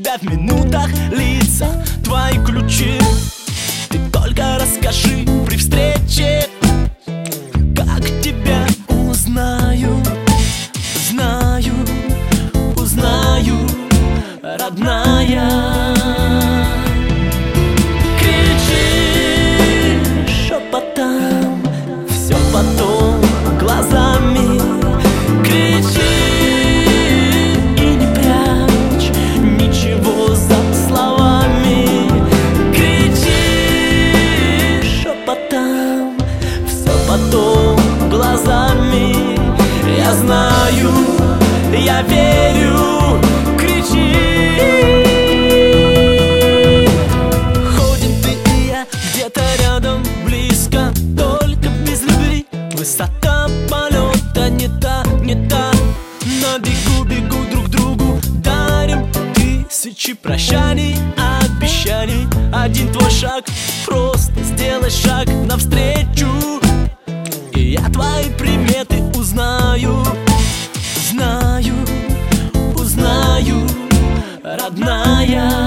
тебя в минутах лица твои ключи. Ты только расскажи при встрече, как тебя узнаю. Знаю, узнаю, родная. Кричи шепотом, все потом глазами. Кричи и не прячь ничего за словами. Кричи шепотом, все потом глазами. Я знаю, я верю, кричи. Ходим ты и я где-то рядом, близко, только без любви. Высота полета не та, не та. На бегу, бегу друг другу, дарим тысячи прощаний, обещаний. Один твой шаг, просто сделай шаг навстречу, и я твои приметы узнаю. Знаю, узнаю, родная.